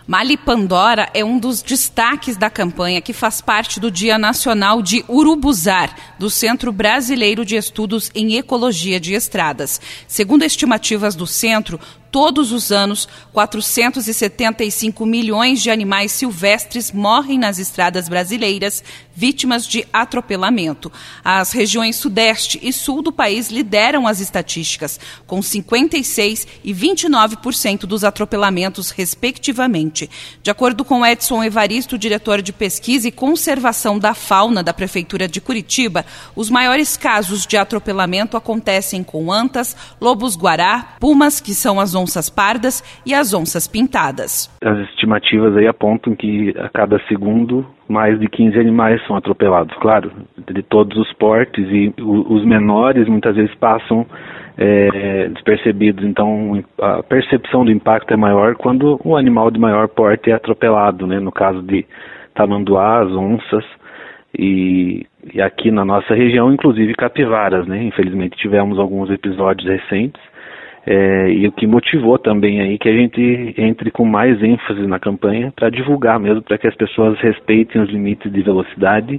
Mali Pandora é um dos destaques da campanha que faz parte do Dia Nacional de Urubuzar, do Centro Brasileiro de Estudos em Ecologia de Estradas. Segundo estimativas do centro, todos os anos, 475 milhões de animais silvestres morrem nas estradas brasileiras, vítimas de atropelamento. As regiões Sudeste e Sul do país lideram as estatísticas, com 56% e 29% dos atropelamentos, respectivamente. De acordo com Edson Evaristo, diretor de Pesquisa e Conservação da Fauna da Prefeitura de Curitiba, os maiores casos de atropelamento acontecem com antas, lobos-guará, pumas, que são as onças pardas, e as onças pintadas. As estimativas aí apontam que a cada segundo mais de 15 animais são atropelados, claro, de todos os portes, e os menores muitas vezes passam despercebidos. Então a percepção do impacto é maior quando o animal de maior porte é atropelado, né? No caso de tamanduás, onças e aqui na nossa região, inclusive capivaras, né? Infelizmente tivemos alguns episódios recentes. E o que motivou também aí que a gente entre com mais ênfase na campanha para divulgar mesmo, para que as pessoas respeitem os limites de velocidade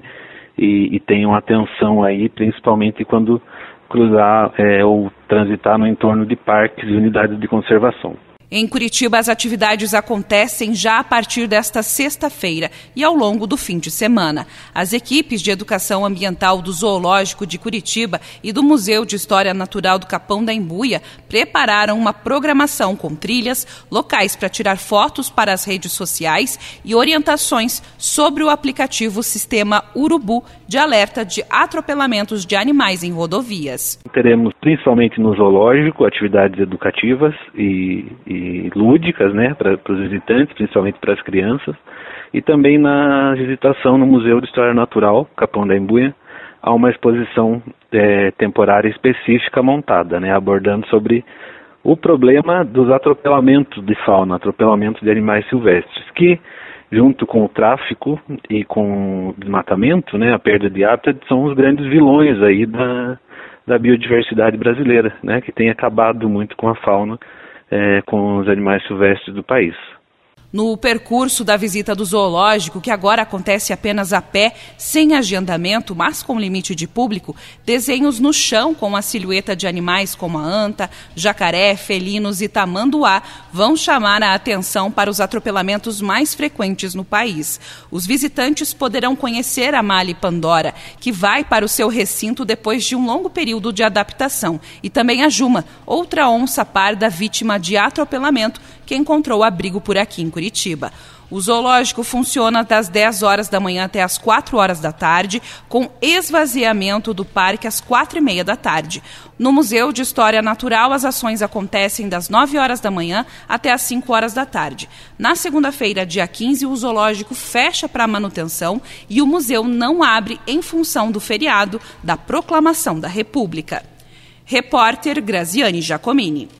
e tenham atenção aí, principalmente quando cruzar ou transitar no entorno de parques e unidades de conservação. Em Curitiba, as atividades acontecem já a partir desta sexta-feira e ao longo do fim de semana. As equipes de educação ambiental do Zoológico de Curitiba e do Museu de História Natural do Capão da Embuia prepararam uma programação com trilhas, locais para tirar fotos para as redes sociais e orientações sobre o aplicativo Sistema Urubu de alerta de atropelamentos de animais em rodovias. Teremos principalmente no zoológico atividades educativas e lúdicas, né, para os visitantes, principalmente para as crianças, e também na visitação no Museu de História Natural, Capão da Embuia, há uma exposição temporária específica montada, né, abordando sobre o problema dos atropelamentos de fauna, atropelamentos de animais silvestres, que junto com o tráfico e com o desmatamento, né, a perda de hábitat, são os grandes vilões aí da biodiversidade brasileira, né, que tem acabado muito com a fauna, com os animais silvestres do país. No percurso da visita do zoológico, que agora acontece apenas a pé, sem agendamento, mas com limite de público, desenhos no chão com a silhueta de animais como a anta, jacaré, felinos e tamanduá vão chamar a atenção para os atropelamentos mais frequentes no país. Os visitantes poderão conhecer a Mali Pandora, que vai para o seu recinto depois de um longo período de adaptação, e também a Juma, outra onça parda vítima de atropelamento, que encontrou abrigo por aqui em Curitiba. O zoológico funciona das 10 horas da manhã até as 4 horas da tarde, com esvaziamento do parque às 4h30 da tarde. No Museu de História Natural, as ações acontecem das 9 horas da manhã até as 5 horas da tarde. Na segunda-feira, dia 15, o zoológico fecha para manutenção e o museu não abre em função do feriado da Proclamação da República. Repórter Graziane Giacomini.